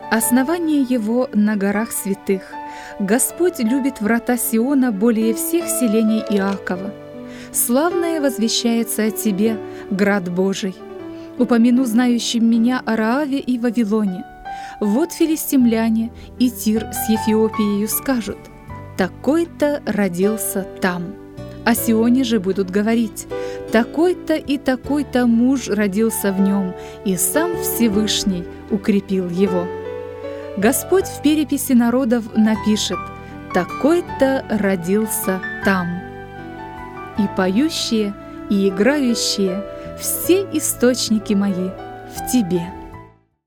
Основание его на горах святых. Господь любит врата Сиона более всех селений Иакова. Славное возвещается о тебе, град Божий. Упомяну знающим меня о Рааве и Вавилоне. Вот филистимляне и Тир с Эфиопией скажут: такой-то родился там. О Сионе же будут говорить: такой-то и такой-то муж родился в нем, и сам Всевышний укрепил его. Господь в переписи народов напишет: такой-то родился там. И поющие, и играющие, все источники мои в тебе.